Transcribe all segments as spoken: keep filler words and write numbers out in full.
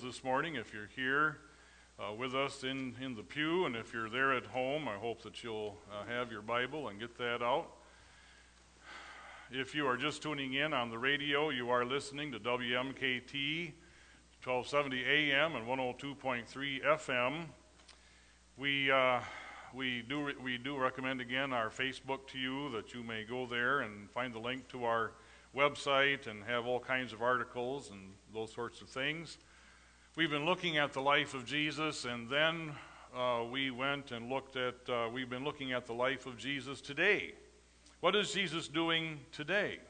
this morning. If you're here uh, with us in, in the pew, and if you're there at home, I hope that you'll uh, have your Bible and get that out. If you are just tuning in on the radio, you are listening to W M K T twelve seventy A M and one oh two point three F M. We uh, we do we do recommend again our Facebook to you, that you may go there and find the link to our website and have all kinds of articles and those sorts of things. We've been looking at the life of Jesus, and then uh, we went and looked at, uh, we've been looking at the life of Jesus today. What is Jesus doing today?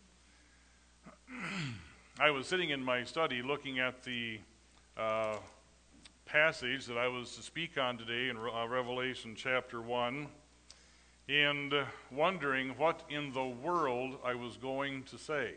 I was sitting in my study looking at the uh, passage that I was to speak on today in uh, Revelation chapter one, and uh, wondering what in the world I was going to say.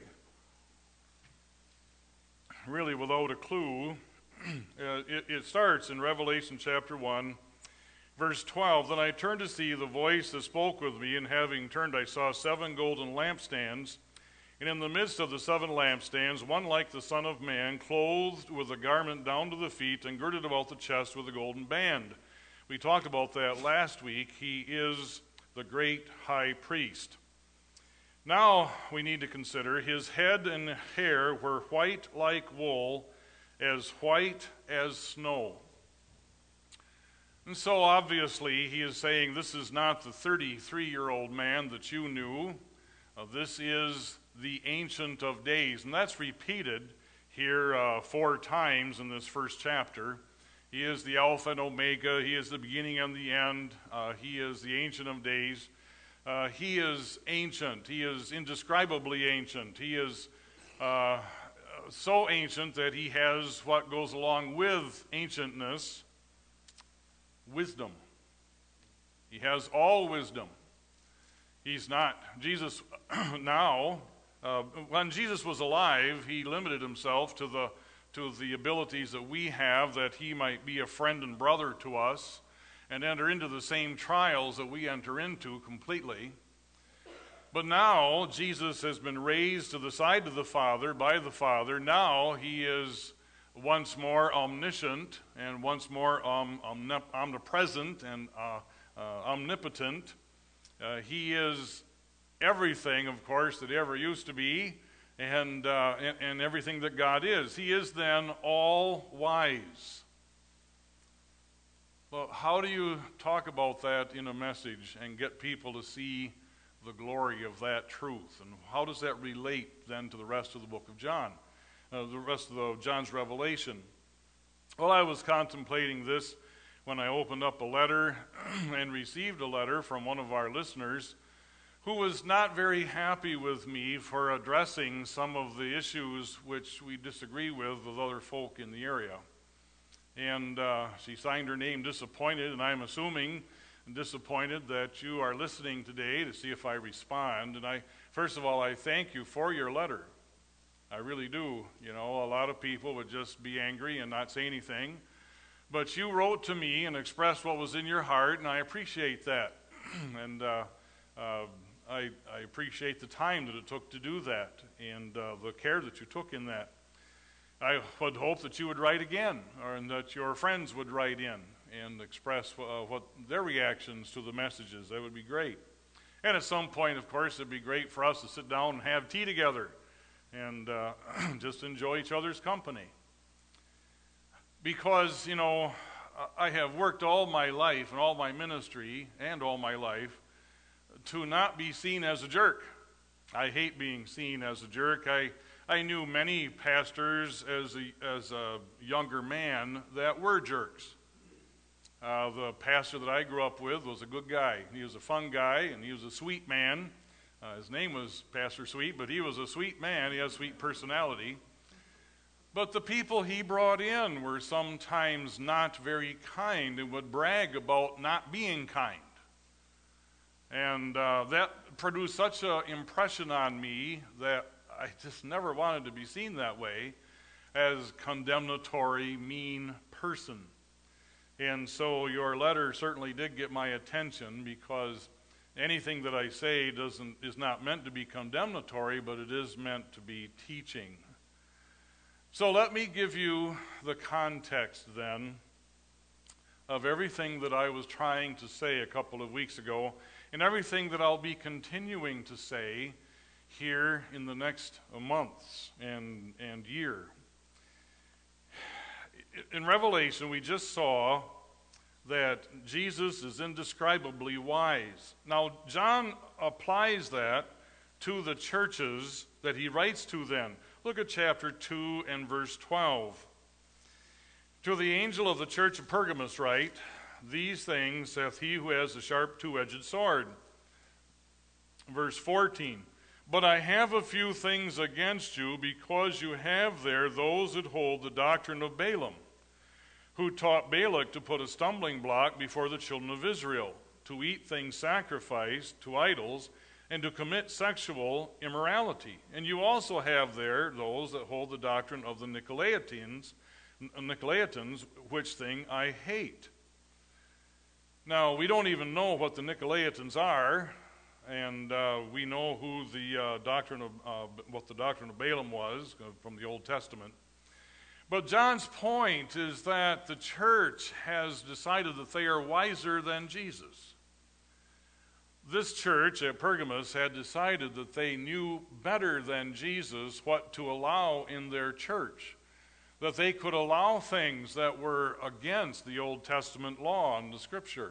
Really without a clue. uh, it, it starts in Revelation chapter one, verse twelve. Then I turned to see the voice that spoke with me, and having turned I saw seven golden lampstands, and in the midst of the seven lampstands one like the Son of Man, clothed with a garment down to the feet, and girded about the chest with a golden band. We talked about that last week. He is the great high priest. Now we need to consider his head and hair were white like wool, as white as snow. And so obviously he is saying this is not the thirty-three-year-old man that you knew. Uh, this is the Ancient of Days. And that's repeated here uh, four times in this first chapter. He is the Alpha and Omega. He is the beginning and the end. Uh, he is the Ancient of Days. Uh, he is ancient. He is indescribably ancient. He is uh, so ancient that he has what goes along with ancientness, wisdom. He has all wisdom. He's not, Jesus now, uh, when Jesus was alive, he limited himself to the to the abilities that we have, that he might be a friend and brother to us and enter into the same trials that we enter into completely. But now Jesus has been raised to the side of the Father by the Father. Now he is once more omniscient and once more um, omnip- omnipresent and uh, uh, omnipotent. Uh, he is everything, of course, that ever used to be, and, uh, and and everything that God is. He is then all wise. Well, how do you talk about that in a message and get people to see the glory of that truth? And how does that relate then to the rest of the book of John, uh, the rest of the, John's Revelation? Well, I was contemplating this when I opened up a letter and received a letter from one of our listeners who was not very happy with me for addressing some of the issues which we disagree with with other folk in the area. And uh, she signed her name Disappointed, and I'm assuming disappointed that you are listening today to see if I respond. And I, first of all, I thank you for your letter. I really do. You know, a lot of people would just be angry and not say anything. But you wrote to me and expressed what was in your heart, and I appreciate that. and uh, uh, I, I appreciate the time that it took to do that, and uh, the care that you took in that. I would hope that you would write again, or and that your friends would write in and express uh, what their reactions to the messages. That would be great. And at some point, of course, it'd be great for us to sit down and have tea together and uh, just enjoy each other's company. Because, you know, I have worked all my life and all my ministry and all my life to not be seen as a jerk. I hate being seen as a jerk. I I knew many pastors as a, as a younger man that were jerks. Uh, the pastor that I grew up with was a good guy. He was a fun guy, and he was a sweet man. Uh, his name was Pastor Sweet, but he was a sweet man. He had a sweet personality. But the people he brought in were sometimes not very kind and would brag about not being kind. And uh, that produced such an impression on me that I just never wanted to be seen that way, as condemnatory, mean person. And so your letter certainly did get my attention, because anything that I say doesn't is not meant to be condemnatory, but it is meant to be teaching. So let me give you the context then of everything that I was trying to say a couple of weeks ago and everything that I'll be continuing to say here in the next months and, and year. In Revelation, we just saw that Jesus is indescribably wise. Now, John applies that to the churches that he writes to then. Look at chapter two and verse twelve. To the angel of the church of Pergamos write, these things saith he who has a sharp two-edged sword. Verse fourteen. But I have a few things against you, because you have there those that hold the doctrine of Balaam, who taught Balak to put a stumbling block before the children of Israel, to eat things sacrificed to idols, and to commit sexual immorality. And you also have there those that hold the doctrine of the Nicolaitans, Nicolaitans, which thing I hate. Now, we don't even know what the Nicolaitans are, and uh, we know who the uh, doctrine of uh, what the doctrine of Balaam was uh, from the Old Testament. But John's point is that the church has decided that they are wiser than Jesus. This church at Pergamos had decided that they knew better than Jesus what to allow in their church, that they could allow things that were against the Old Testament law and the Scripture.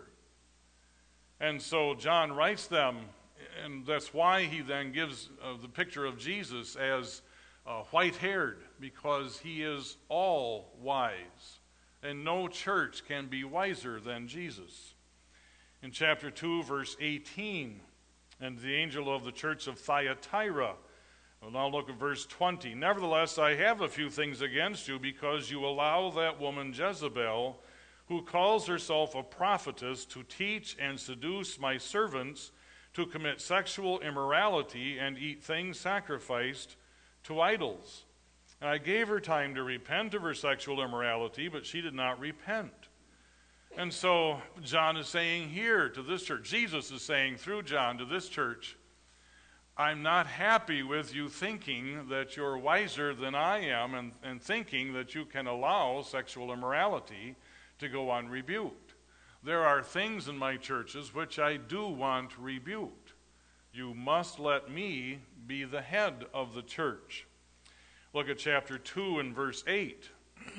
And so John writes them, and that's why he then gives uh, the picture of Jesus as uh, white-haired, because he is all wise, and no church can be wiser than Jesus. In chapter two, verse eighteen, and the angel of the church of Thyatira. Well, now look at verse twenty. Nevertheless, I have a few things against you, because you allow that woman Jezebel, who calls herself a prophetess, to teach and seduce my servants to commit sexual immorality and eat things sacrificed to idols. And I gave her time to repent of her sexual immorality, but she did not repent. And so John is saying here to this church, Jesus is saying through John to this church, I'm not happy with you thinking that you're wiser than I am, and, and thinking that you can allow sexual immorality to go unrebuked. There are things in my churches which I do want rebuked. You must let me be the head of the church. Look at chapter two and verse eight.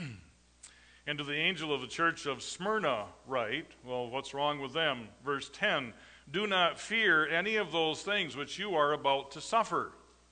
And to the angel of the church of Smyrna write, well, what's wrong with them? Verse ten, do not fear any of those things which you are about to suffer.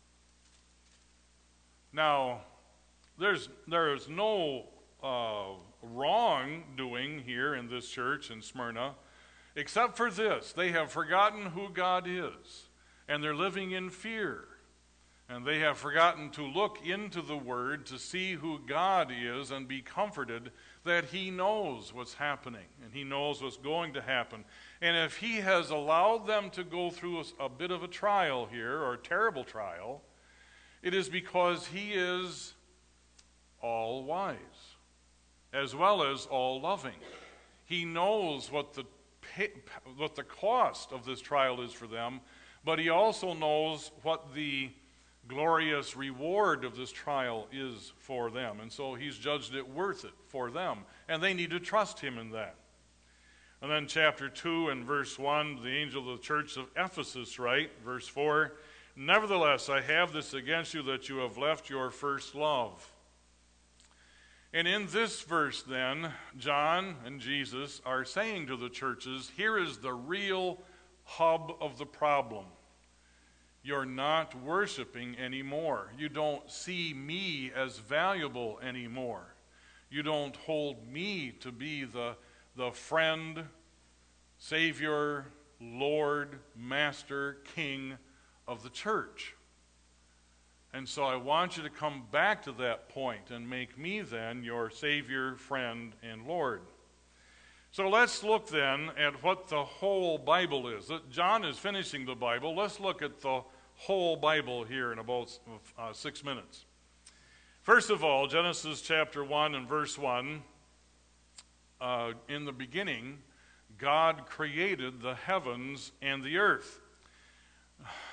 Now, there's there is no uh, wrongdoing here in this church in Smyrna, except for this: they have forgotten who God is, and they're living in fear. And they have forgotten to look into the Word to see who God is and be comforted that He knows what's happening and He knows what's going to happen. And if He has allowed them to go through a, a bit of a trial here, or a terrible trial, it is because He is all wise as well as all loving. He knows what the pay, what the cost of this trial is for them, but He also knows what the glorious reward of this trial is for them. And so He's judged it worth it for them. And they need to trust Him in that. And then chapter two and verse one, the angel of the church of Ephesus write, verse four, nevertheless, I have this against you, that you have left your first love. And in this verse then, John and Jesus are saying to the churches, here is the real hub of the problem. You're not worshiping anymore. You don't see me as valuable anymore. You don't hold me to be the, the friend, Savior, Lord, Master, King of the church. And so I want you to come back to that point and make me then your Savior, friend, and Lord. So let's look then at what the whole Bible is. John is finishing the Bible. Let's look at the whole Bible here in about uh, six minutes. First of all, Genesis chapter one and verse one, uh, in the beginning, God created the heavens and the earth.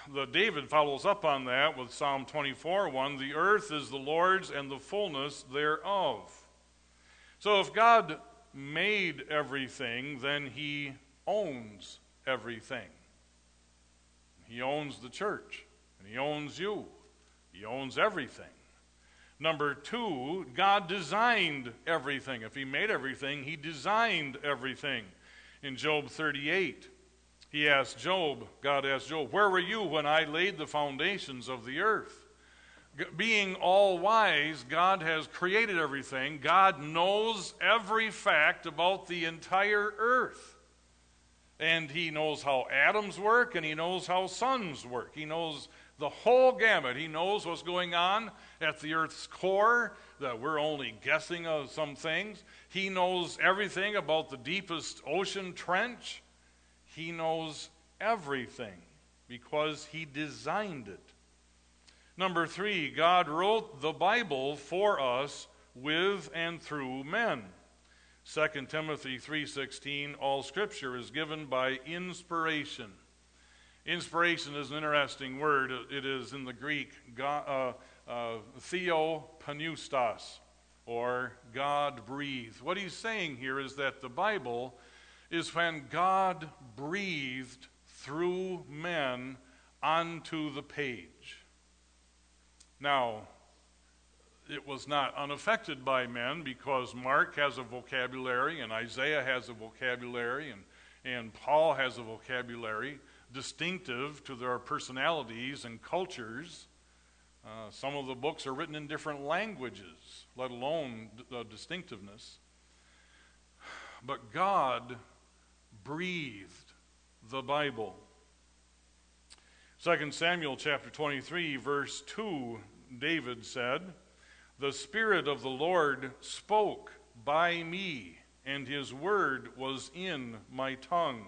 the David follows up on that with Psalm twenty-four one, the earth is the Lord's and the fullness thereof. So if God made everything, then he owns everything. He owns the church, and he owns you. He owns everything. Number two, God designed everything. If he made everything, he designed everything. In Job thirty-eight, he asked Job, God asked Job, where were you when I laid the foundations of the earth? Being all wise, God has created everything. God knows every fact about the entire earth. And he knows how atoms work, and he knows how suns work. He knows the whole gamut. He knows what's going on at the earth's core, that we're only guessing of some things. He knows everything about the deepest ocean trench. He knows everything because he designed it. Number three, God wrote the Bible for us with and through men. Second Timothy three sixteen, all Scripture is given by inspiration. Inspiration is an interesting word. It is in the Greek, uh, uh, theopneustos, or God breathed. What he's saying here is that the Bible is when God breathed through men onto the page. Now, it was not unaffected by men, because Mark has a vocabulary, and Isaiah has a vocabulary, and, and Paul has a vocabulary distinctive to their personalities and cultures. Uh, some of the books are written in different languages, let alone uh, distinctiveness. But God breathed the Bible. Second Samuel chapter twenty-three, verse two, David said, the Spirit of the Lord spoke by me, and his word was in my tongue.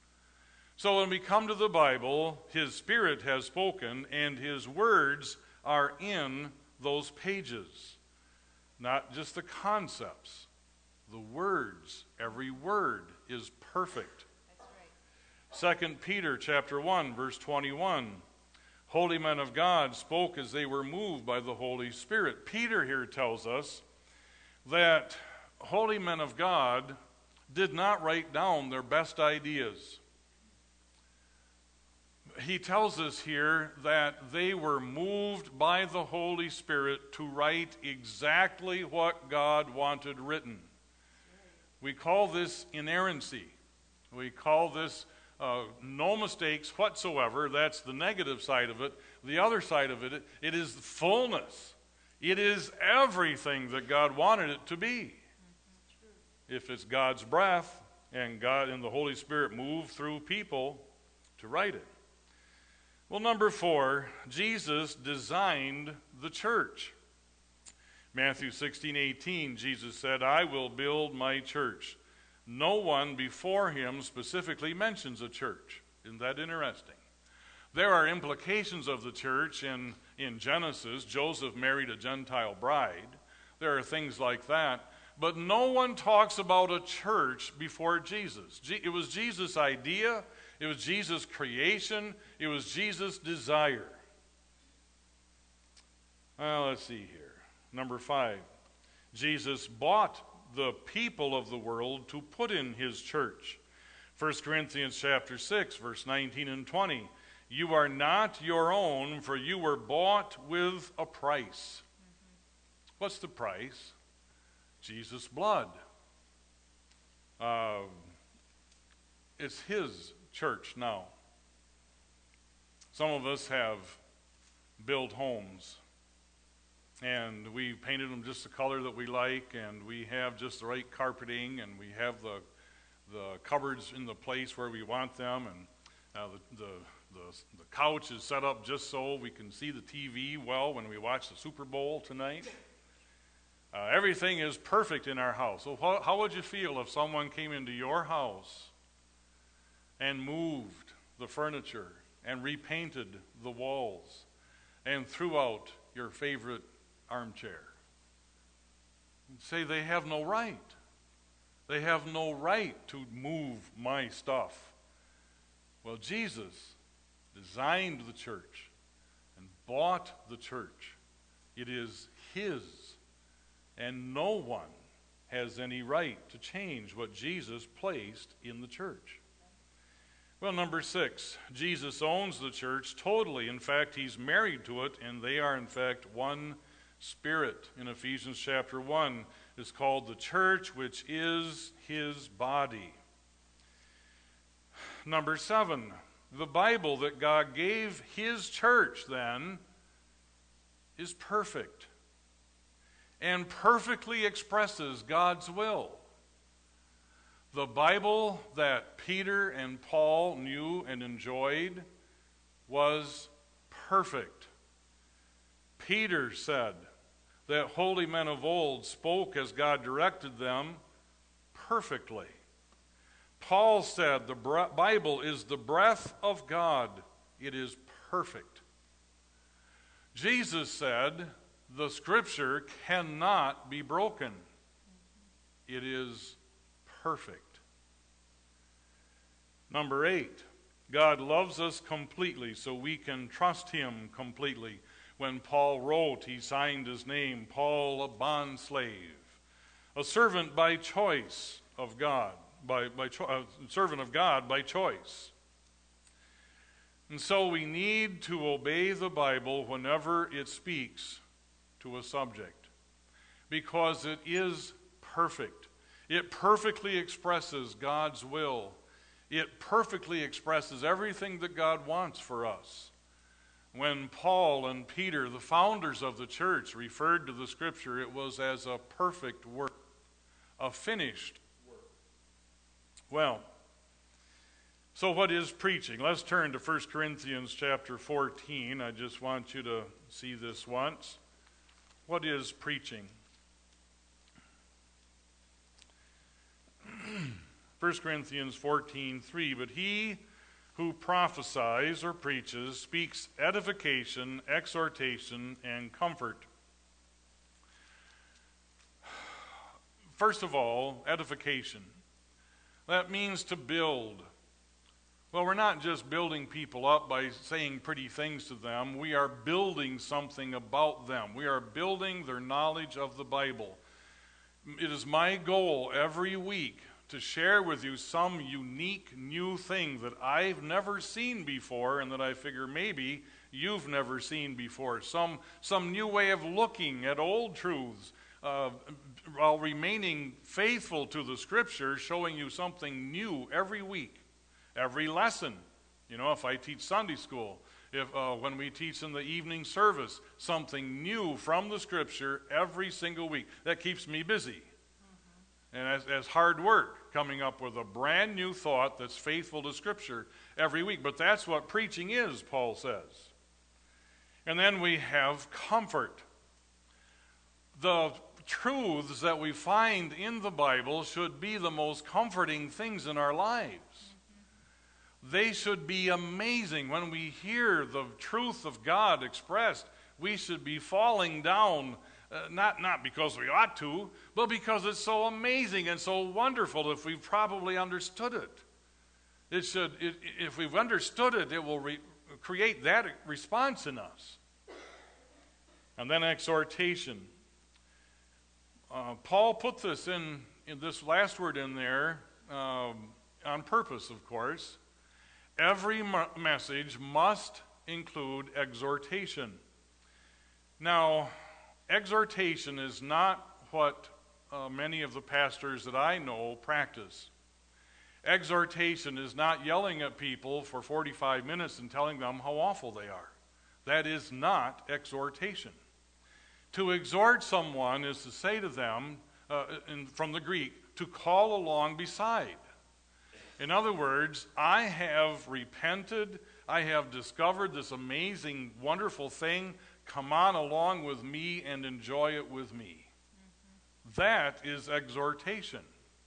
So when we come to the Bible, his Spirit has spoken, and his words are in those pages. Not just the concepts, the words. Every word is perfect. That's right. Second Peter chapter one, verse twenty-one. Holy men of God spoke as they were moved by the Holy Spirit. Peter here tells us that holy men of God did not write down their best ideas. He tells us here that they were moved by the Holy Spirit to write exactly what God wanted written. We call this inerrancy. We call this uh, no mistakes whatsoever. That's the negative side of it. The other side of it, it is fullness. It is everything that God wanted it to be. If it's God's breath and God and the Holy Spirit move through people to write it. Well, number four, Jesus designed the church. Matthew sixteen eighteen, Jesus said, I will build my church. No one before him specifically mentions a church. Isn't that interesting? There are implications of the church in, in Genesis. Joseph married a Gentile bride. There are things like that. But no one talks about a church before Jesus. It was Jesus' idea. It was Jesus' creation. It was Jesus' desire. Well, let's see here. Number five. Jesus bought the people of the world to put in his church. First Corinthians chapter six, verse nineteen and twenty. You are not your own, for you were bought with a price. Mm-hmm. What's the price? Jesus' blood. Uh, it's his church now. Some of us have built homes, and we painted them just the color that we like, and we have just the right carpeting, and we have the the cupboards in the place where we want them, and uh, the, the the the couch is set up just so we can see the T V well when we watch the Super Bowl tonight. Uh, everything is perfect in our house. So how, how would you feel if someone came into your house and moved the furniture and repainted the walls and threw out your favorite armchair? You'd say they have no right. They have no right to move my stuff. Well, Jesus designed the church and bought the church. It is His, and no one has any right to change what Jesus placed in the church. Well, number six, Jesus owns the church totally. In fact, He's married to it, and they are, in fact, one spirit. In Ephesians chapter one, it's called the church, which is His body. Number seven, the Bible that God gave His church, then, is perfect and perfectly expresses God's will. The Bible that Peter and Paul knew and enjoyed was perfect. Peter said that holy men of old spoke as God directed them perfectly. Paul said the Bible is the breath of God. It is perfect. Jesus said the Scripture cannot be broken. It is perfect. Number eight, God loves us completely, so we can trust Him completely. When Paul wrote, he signed his name, Paul, a bondslave, a servant by choice of God, by, by cho- a servant of God by choice. And so we need to obey the Bible whenever it speaks to a subject, because it is perfect. It perfectly expresses God's will. It perfectly expresses everything that God wants for us. When Paul and Peter, the founders of the church, referred to the Scripture, it was as a perfect work, a finished work. Well, so what is preaching? Let's turn to First Corinthians chapter fourteen. I just want you to see this once. What is preaching? First Corinthians fourteen three, but he who prophesies or preaches speaks edification, exhortation, and comfort. First of all, edification. That means to build. Well, we're not just building people up by saying pretty things to them. We are building something about them. We are building their knowledge of the Bible. It is my goal every week to share with you some unique new thing that I've never seen before and that I figure maybe you've never seen before. Some, some new way of looking at old truths uh, while remaining faithful to the Scripture, showing you something new every week, every lesson. You know, if I teach Sunday school, if uh, when we teach in the evening service, something new from the Scripture every single week. That keeps me busy. And as, as hard work, coming up with a brand new thought that's faithful to Scripture every week. But that's what preaching is, Paul says. And then we have comfort. The truths that we find in the Bible should be the most comforting things in our lives. They should be amazing. When we hear the truth of God expressed, we should be falling down. Uh, not, not because we ought to, but because it's so amazing and so wonderful if we've probably understood it. It should, it, if we've understood it, it will re- create that response in us. And then exhortation. Uh, Paul put this in, in this last word in there um, on purpose, of course. Every m- message must include exhortation. Now, exhortation is not what uh, many of the pastors that I know practice. Exhortation is not yelling at people for forty-five minutes and telling them how awful they are. That is not exhortation. To exhort someone is to say to them, uh, in, from the Greek, to call along beside. In other words, I have repented, I have discovered this amazing, wonderful thing. Come on along with me and enjoy it with me. Mm-hmm. That is exhortation.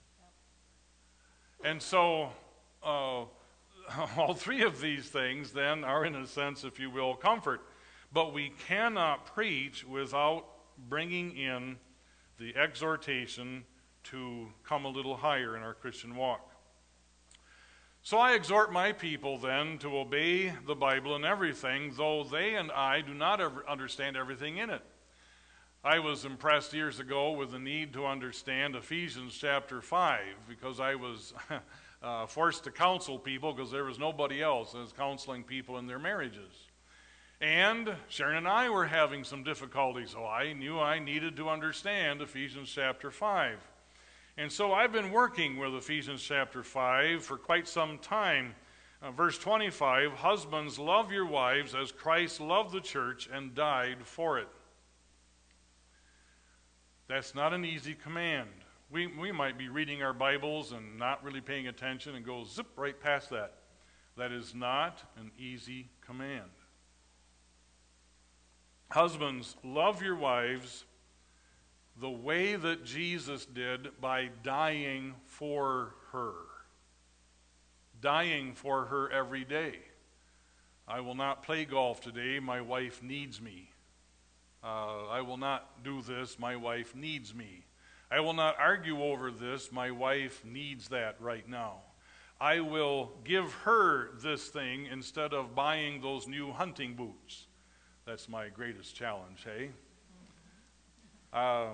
Yep. And so, uh, all three of these things then are, in a sense, if you will, comfort. But we cannot preach without bringing in the exhortation to come a little higher in our Christian walk. So I exhort my people then to obey the Bible in everything, though they and I do not ever understand everything in it. I was impressed years ago with the need to understand Ephesians chapter five because I was uh, forced to counsel people because there was nobody else that was counseling people in their marriages. And Sharon and I were having some difficulties, so I knew I needed to understand Ephesians chapter five. And so I've been working with Ephesians chapter five for quite some time. Uh, verse twenty-five, husbands, love your wives as Christ loved the church and died for it. That's not an easy command. We, we might be reading our Bibles and not really paying attention and go zip right past that. That is not an easy command. Husbands, love your wives the way that Jesus did by dying for her. Dying for her every day. I will not play golf today. My wife needs me. Uh, I will not do this. My wife needs me. I will not argue over this. My wife needs that right now. I will give her this thing instead of buying those new hunting boots. That's my greatest challenge, hey? Uh,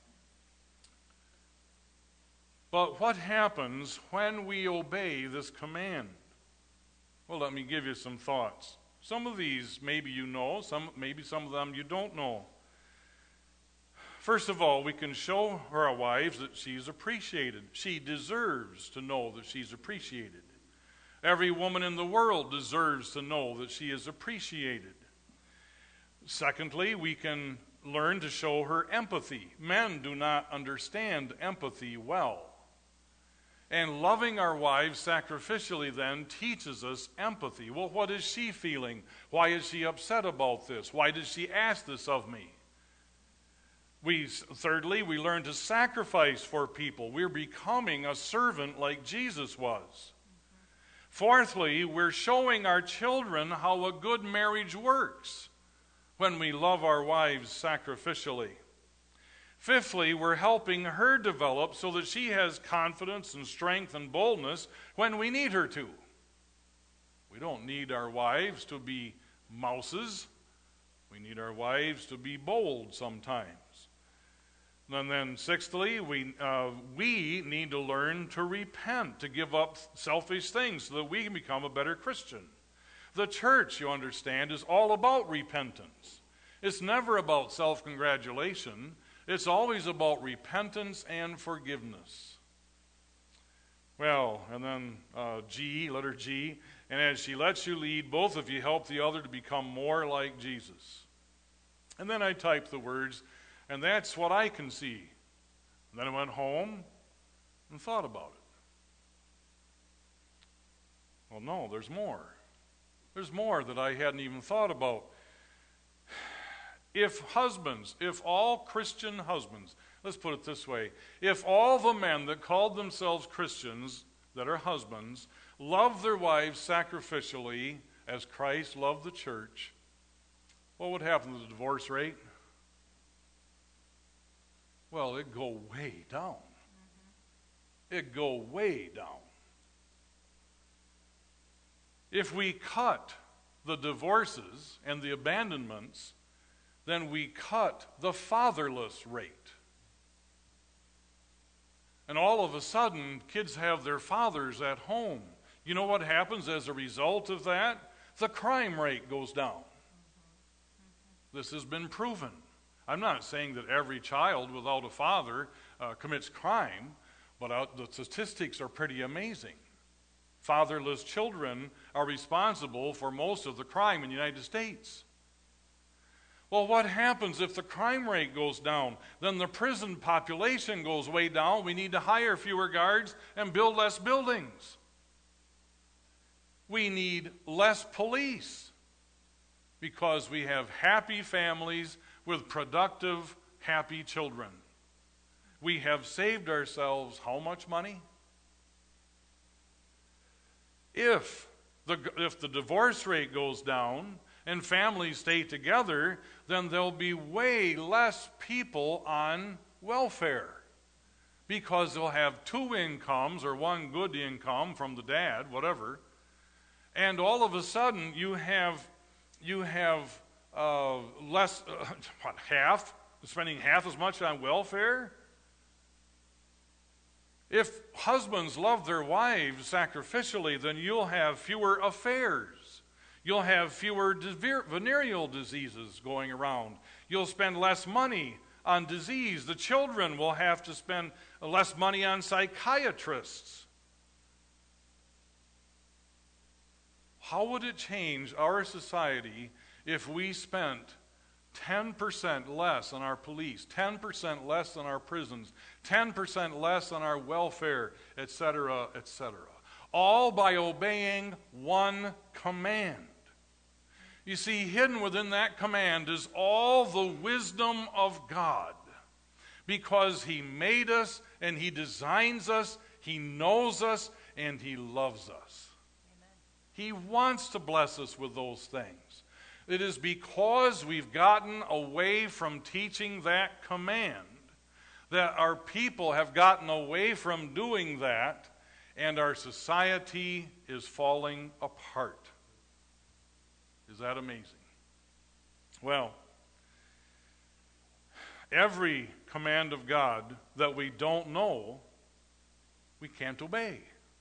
but what happens when we obey this command? Well, let me give you some thoughts. Some of these maybe you know, some maybe some of them you don't know. First of all, we can show our wives that she's appreciated. She deserves to know that she's appreciated. Every woman in the world deserves to know that she is appreciated. Secondly, we can learn to show her empathy. Men do not understand empathy well. And loving our wives sacrificially then teaches us empathy. Well, what is she feeling? Why is she upset about this? Why did she ask this of me? We, thirdly, we learn to sacrifice for people. We're becoming a servant like Jesus was. Fourthly, we're showing our children how a good marriage works when we love our wives sacrificially. Fifthly, we're helping her develop so that she has confidence and strength and boldness when we need her to. We don't need our wives to be mouses. We need our wives to be bold sometimes. And then sixthly, we, uh, we need to learn to repent, to give up selfish things so that we can become a better Christian. The church, you understand, is all about repentance. It's never about self-congratulation. It's always about repentance and forgiveness. Well, and then uh, G, letter G, and as she lets you lead, both of you help the other to become more like Jesus. And then I typed the words, and that's what I can see. And then I went home and thought about it. Well, no, there's more. There's more that I hadn't even thought about. If husbands, if all Christian husbands, let's put it this way, if all the men that called themselves Christians, that are husbands, love their wives sacrificially as Christ loved the church, what would happen to the divorce rate? Well, it'd go way down. It'd go way down. If we cut the divorces and the abandonments, then we cut the fatherless rate. And all of a sudden, kids have their fathers at home. You know what happens as a result of that? The crime rate goes down. This has been proven. I'm not saying that every child without a father uh, commits crime, but uh, the statistics are pretty amazing. Fatherless children are responsible for most of the crime in the United States. Well, what happens if the crime rate goes down? Then the prison population goes way down. We need to hire fewer guards and build less buildings. We need less police because we have happy families with productive, happy children. We have saved ourselves how much money? If the, if the divorce rate goes down and families stay together, then there'll be way less people on welfare. because they'll have two incomes or one good income from the dad, whatever. And all of a sudden, you have you have uh, less, uh, what, half, spending half as much on welfare? If husbands love their wives sacrificially, then you'll have fewer affairs. You'll have fewer venereal diseases going around. You'll spend less money on disease. The children will have to spend less money on psychiatrists. How would it change our society if we spent ten percent less on our police, ten percent less on our prisons, ten percent less on our welfare, et cetera, et cetera, all by obeying one command? You see, hidden within that command is all the wisdom of God, because He made us and He designs us, He knows us, and He loves us. Amen. He wants to bless us with those things. It is because we've gotten away from teaching that command that our people have gotten away from doing that, and our society is falling apart. Is that amazing? Well, every command of God that we don't know, we can't obey.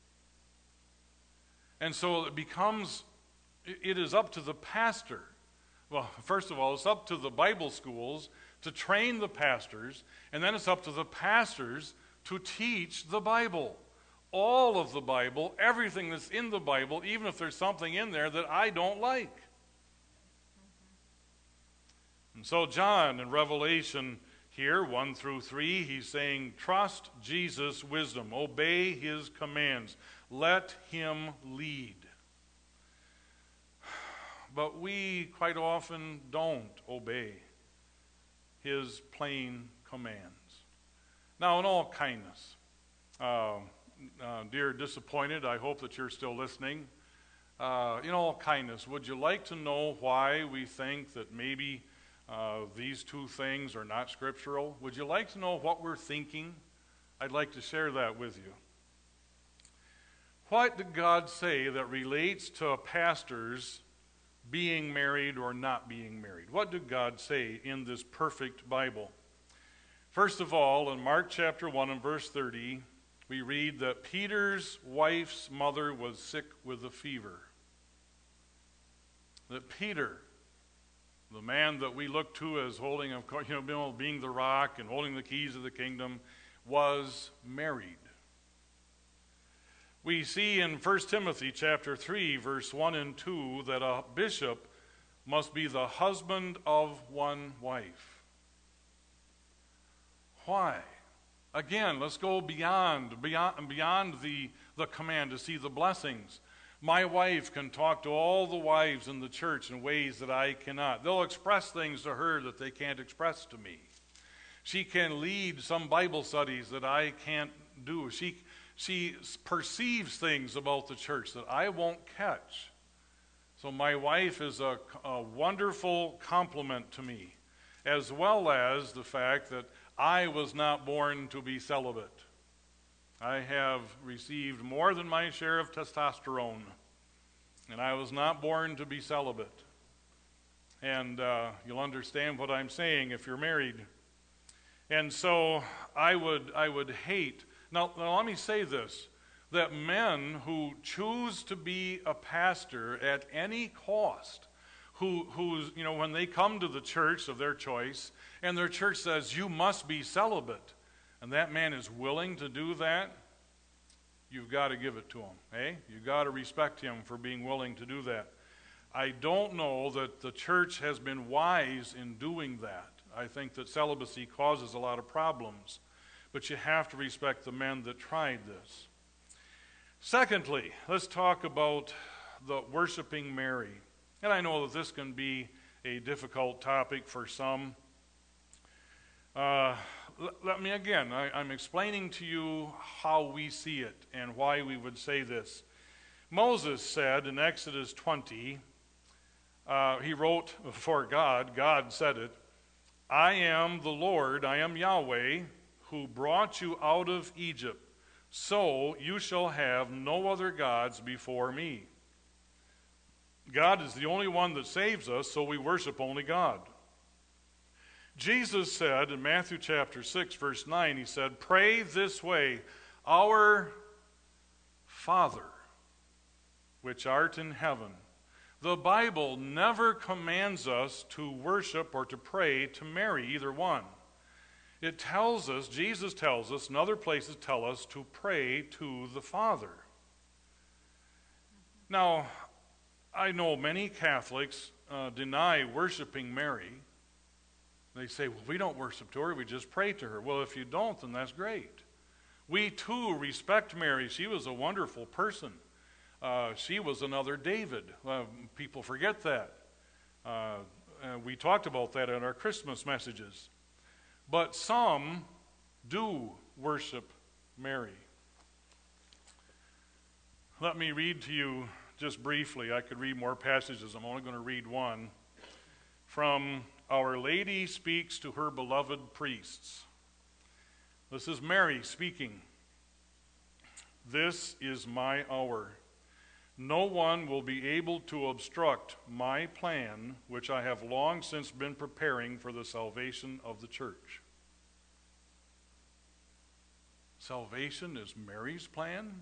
And so it becomes, it is up to the pastor. Well, first of all, it's up to the Bible schools to train the pastors, and then it's up to the pastors to teach the Bible. All of the Bible, everything that's in the Bible, even if there's something in there that I don't like. And so John in Revelation here, one through three, he's saying, trust Jesus' wisdom, obey His commands, let Him lead. But we quite often don't obey His plain commands. Now, in all kindness, uh, uh, dear disappointed, I hope that you're still listening. Uh, in all kindness, would you like to know why we think that maybe uh, these two things are not scriptural? Would you like to know what we're thinking? I'd like to share that with you. What did God say that relates to pastors being married or not being married? What did God say in this perfect Bible? First of all, in Mark chapter one and verse thirty, we read that Peter's wife's mother was sick with a fever. That Peter, the man that we look to as holding, you know, being the rock and holding the keys of the kingdom, was married. We see in First Timothy chapter three, verse one and two, that a bishop must be the husband of one wife. Why? Again, let's go beyond, beyond, beyond the, the command to see the blessings. My wife can talk to all the wives in the church in ways that I cannot. They'll express things to her that they can't express to me. She can lead some Bible studies that I can't do. She She perceives things about the church that I won't catch. So my wife is a, a wonderful compliment to me, as well as the fact that I was not born to be celibate. I have received more than my share of testosterone, and I was not born to be celibate. And uh, you'll understand what I'm saying if you're married. And so I would, I would hate... Now, now, let me say this, that men who choose to be a pastor at any cost, who, who's, you know, when they come to the church of their choice, and their church says, you must be celibate, and that man is willing to do that, you've got to give it to him, eh? You've got to respect him for being willing to do that. I don't know that the church has been wise in doing that. I think that celibacy causes a lot of problems. But you have to respect the men that tried this. Secondly, let's talk about the worshiping Mary. And I know that this can be a difficult topic for some. Uh, l- let me again, I, I'm explaining to you how we see it and why we would say this. Moses said in Exodus twenty, uh, he wrote for God, God said it, I am the Lord, I am Yahweh, who brought you out of Egypt. So you shall have no other gods before me. God is the only one that saves us, so we worship only God. Jesus said in Matthew chapter six, verse nine, he said, "Pray this way, Our Father, which art in heaven." The Bible never commands us to worship or to pray to Mary, either one. It tells us, Jesus tells us, and other places tell us to pray to the Father. Now, I know many Catholics uh, deny worshiping Mary. They say, well, we don't worship to her, we just pray to her. Well, if you don't, then that's great. We too respect Mary. She was a wonderful person. Uh, she was another David. Uh, people forget that. Uh, and we talked about that in our Christmas messages. But some do worship Mary. Let me read to you just briefly. I could read more passages. I'm only going to read one. From Our Lady Speaks to Her Beloved Priests. This is Mary speaking. "This is my hour. No one will be able to obstruct my plan, which I have long since been preparing for the salvation of the church." Salvation is Mary's plan?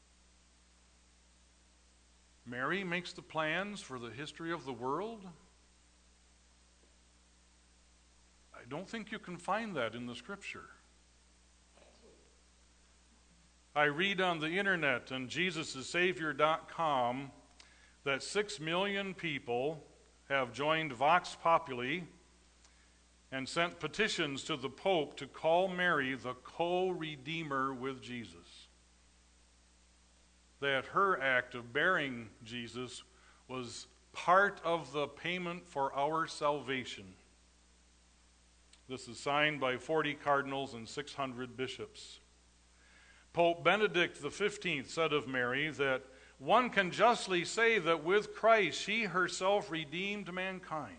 Mary makes the plans for the history of the world? I don't think you can find that in the Scripture. I read on the internet on Jesus is Savior dot com that six million people have joined Vox Populi and sent petitions to the Pope to call Mary the co-redeemer with Jesus. That her act of bearing Jesus was part of the payment for our salvation. This is signed by forty cardinals and six hundred bishops. Pope Benedict the fifteenth said of Mary that one can justly say that with Christ she herself redeemed mankind.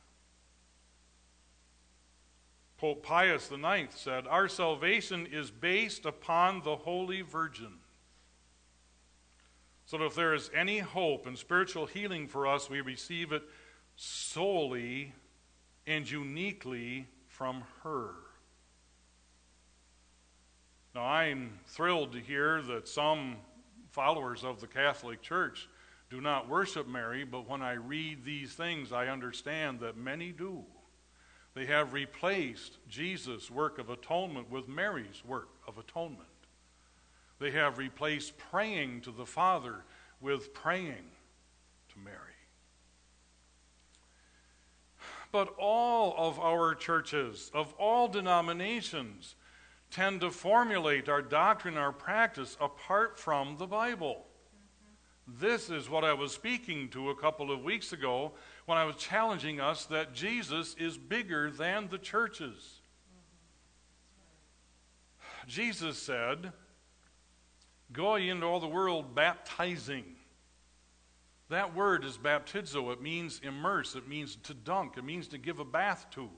Pope Pius the ninth said, "Our salvation is based upon the Holy Virgin." So that if there is any hope and spiritual healing for us, we receive it solely and uniquely from her. Now, I'm thrilled to hear that some followers of the Catholic Church do not worship Mary, but when I read these things, I understand that many do. They have replaced Jesus' work of atonement with Mary's work of atonement. They have replaced praying to the Father with praying to Mary. But all of our churches, of all denominations, tend to formulate our doctrine, our practice, apart from the Bible. Mm-hmm. This is what I was speaking to a couple of weeks ago when I was challenging us that Jesus is bigger than the churches. Mm-hmm. Jesus said, "Go ye into all the world baptizing." That word is baptizo. It means immerse. It means to dunk. It means to give a bath to.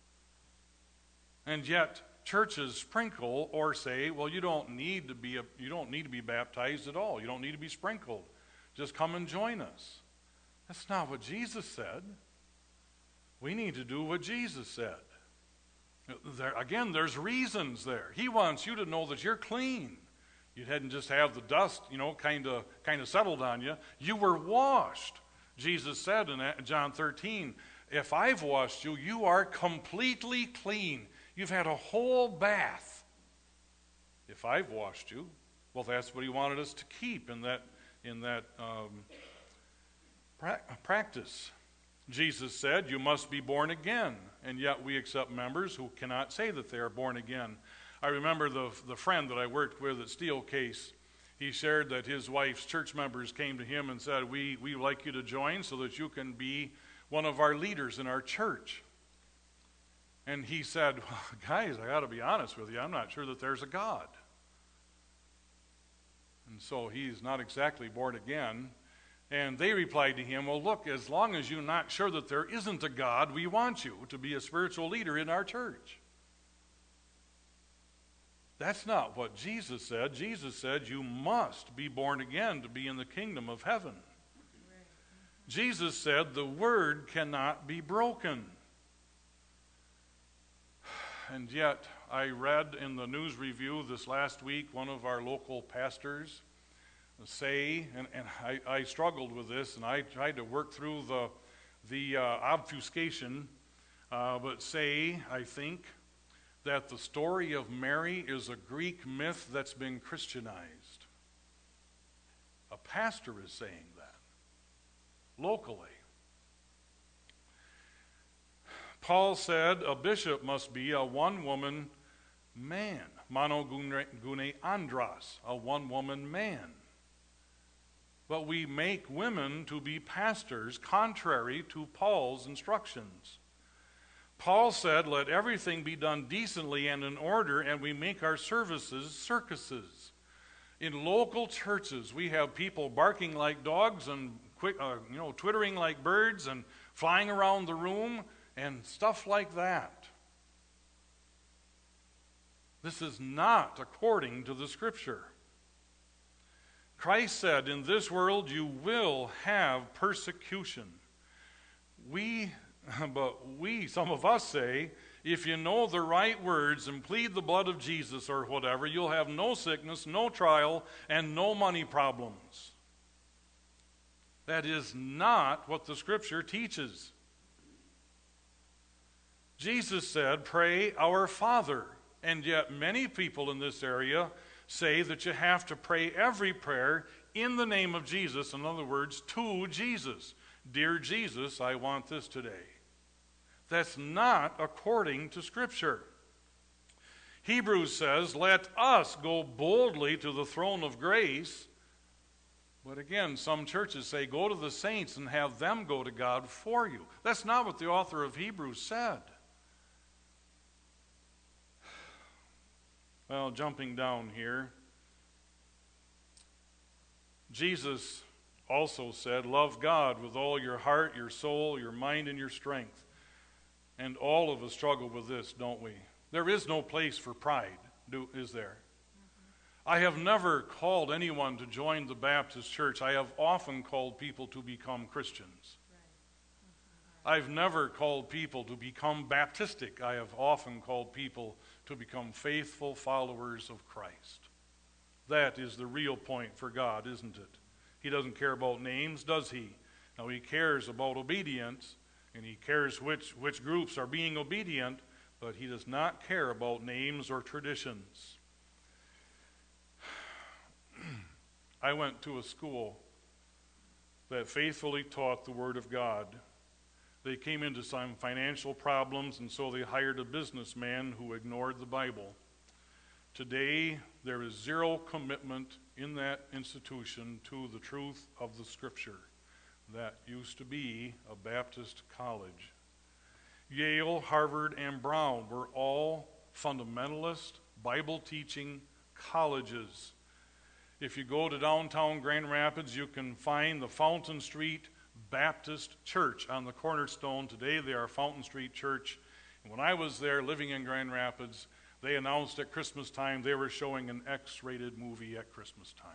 And yet, churches sprinkle or say, well, you don't need to be a, you don't need to be baptized at all. You don't need to be sprinkled. Just come and join us. That's not what Jesus said. We need to do what Jesus said. There, again, there's reasons there. He wants you to know that you're clean. You hadn't just have the dust, you know, kind of kind of settled on you. You were washed. Jesus said in John thirteen, "If I've washed you, you are completely clean. You've had a whole bath. If I've washed you." Well, that's what he wanted us to keep in that in that um, pra- practice. Jesus said, "You must be born again," and yet we accept members who cannot say that they are born again. I remember the the friend that I worked with at Steelcase. He shared that his wife's church members came to him and said, we we like you to join so that you can be one of our leaders in our church. And he said, well, guys, I got to be honest with you, I'm not sure that there's a God. And so he's not exactly born again. And they replied to him, well, look, as long as you're not sure that there isn't a God, we want you to be a spiritual leader in our church. That's not what Jesus said. Jesus said you must be born again to be in the kingdom of heaven. Jesus said the word cannot be broken. And yet, I read in the news review this last week, one of our local pastors say, and, and I, I struggled with this, and I tried to work through the, the uh, obfuscation, uh, but say, I think, that the story of Mary is a Greek myth that's been Christianized. A pastor is saying that, locally. Paul said a bishop must be a one-woman man, monogune andros, a one-woman man. But we make women to be pastors contrary to Paul's instructions. Paul said, let everything be done decently and in order, and we make our services circuses. In local churches, we have people barking like dogs and quick, uh, you know, twittering like birds and flying around the room and stuff like that. This is not according to the Scripture. Christ said, in this world you will have persecution. We But we, some of us say, if you know the right words and plead the blood of Jesus or whatever, you'll have no sickness, no trial, and no money problems. That is not what the Scripture teaches. Jesus said, pray our Father. And yet many people in this area say that you have to pray every prayer in the name of Jesus. In other words, to Jesus. Dear Jesus, I want this today. That's not according to Scripture. Hebrews says, let us go boldly to the throne of grace. But again, some churches say, go to the saints and have them go to God for you. That's not what the author of Hebrews said. Well, jumping down here, Jesus also said, love God with all your heart, your soul, your mind, and your strength. And all of us struggle with this, don't we? There is no place for pride, do, is there? Mm-hmm. I have never called anyone to join the Baptist church. I have often called people to become Christians. Right. Mm-hmm. I've never called people to become Baptistic. I have often called people to become faithful followers of Christ. That is the real point for God, isn't it? He doesn't care about names, does he? Now, he cares about obedience, and he cares which, which groups are being obedient, but he does not care about names or traditions. I went to a school that faithfully taught the Word of God. They came into some financial problems, and so they hired a businessman who ignored the Bible. Today, there is zero commitment in that institution to the truth of the Scripture. That used to be a Baptist college. Yale, Harvard, and Brown were all fundamentalist, Bible-teaching colleges. If you go to downtown Grand Rapids, you can find the Fountain Street Baptist Church on the cornerstone. Today they are Fountain Street Church. And when I was there living in Grand Rapids, they announced at Christmas time they were showing an X-rated movie at Christmas time.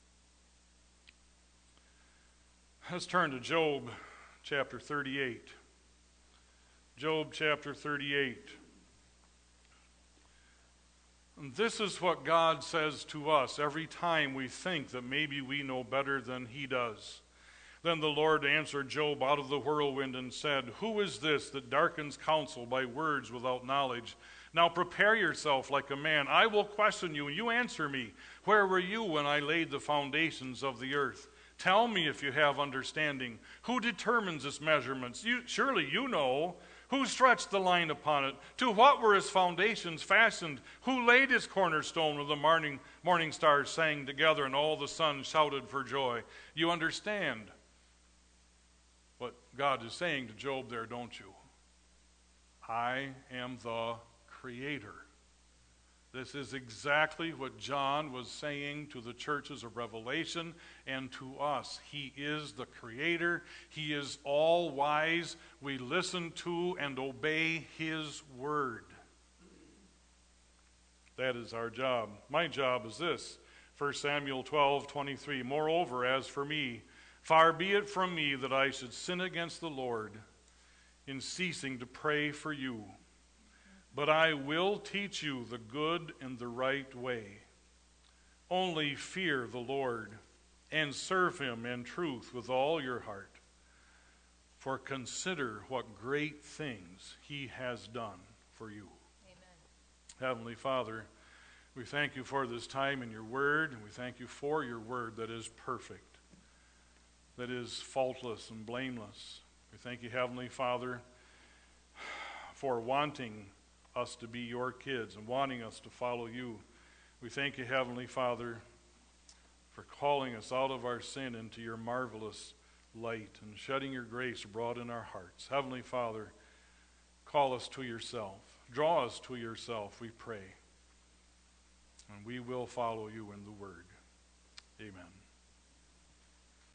Let's turn to Job chapter thirty-eight. Job chapter thirty-eight. And this is what God says to us every time we think that maybe we know better than he does. Then the Lord answered Job out of the whirlwind and said, who is this that darkens counsel by words without knowledge? Now prepare yourself like a man. I will question you, and you answer me. Where were you when I laid the foundations of the earth? Tell me if you have understanding. Who determines its measurements? You, surely you know. Who stretched the line upon it? To what were its foundations fastened? Who laid its cornerstone when the morning, morning stars sang together and all the sun shouted for joy? You understand what God is saying to Job there, don't you? I am the Creator. This is exactly what John was saying to the churches of Revelation and to us. He is the Creator. He is all wise. We listen to and obey his word. That is our job. My job is this. First Samuel twelve twenty-three. Moreover, as for me, far be it from me that I should sin against the Lord in ceasing to pray for you. But I will teach you the good and the right way. Only fear the Lord and serve him in truth with all your heart. For consider what great things he has done for you. Amen. Heavenly Father, we thank you for this time in your word, and we thank you for your word that is perfect, that is faultless and blameless. We thank you, Heavenly Father, for wanting us to be your kids and wanting us to follow you. We thank you, Heavenly Father, for calling us out of our sin into your marvelous light and shedding your grace abroad in our hearts. Heavenly Father, call us to yourself. Draw us to yourself, we pray. And we will follow you in the word. Amen.